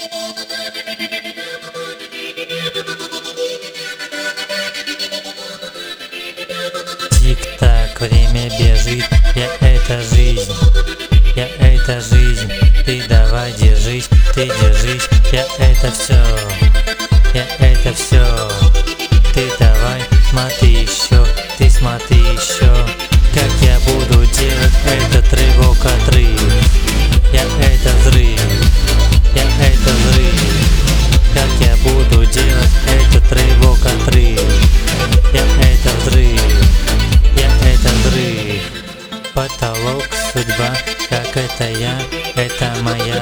Тик-так, время бежит, я это жизнь, я это жизнь. Ты давай держись, ты держись, я это все, я это все. Ты давай смотри еще, ты смотри еще, как я буду делать этот рывок отрыв. Я это взрыв, я это взрыв, как я буду делать этот рывок отрыв. Я это взрыв, я это взрыв. Потолок, судьба, как это я, это моя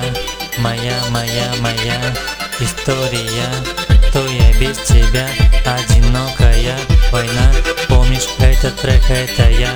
история. То я без тебя, одинокая война. Помнишь этот трек, это я.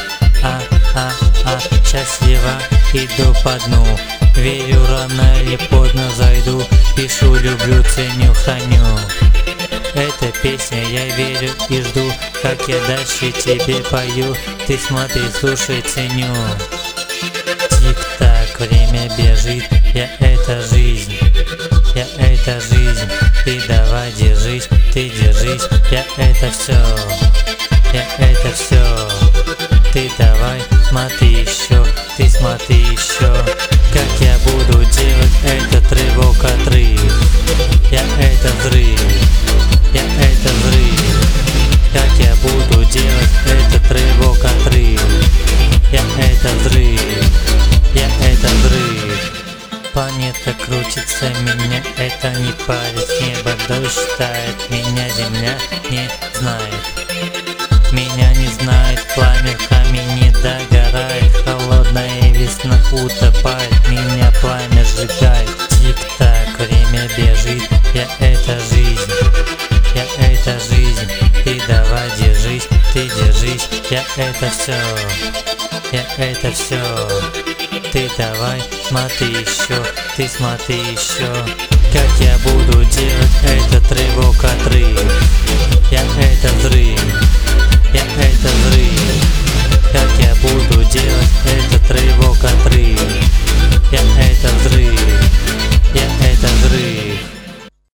Счастливо иду по дну. Верю, рано или поздно зайду. Пишу, люблю, ценю, храню. Эта песня, я верю и жду, как я дальше тебе пою. Ты смотри, слушай, ценю. Тик-так, время бежит, я это жизнь, я это жизнь. Ты давай держись, ты держись, я это все, я это все. Ты давай смотри еще, ты смотри еще, как я буду делать этот рывок отрыв. Я это взрыв, я это взрыв, как я буду делать этот рывок отрыв. Я это взрыв, я это взрыв. Планета крутится, меня это не парит. Небо дождь тает, меня земля не знает. Меня не знает пламя, камень не догорает. Холодная весна утопает, меня пламя сжигает. Тик-так, время бежит, я это жизнь, я это жизнь. Ты давай держись, ты держись, я это все, я это все. Ты давай смотри еще, ты смотри еще, как я буду делать этот рывок отрыв. Я это взрыв, я это взрыв,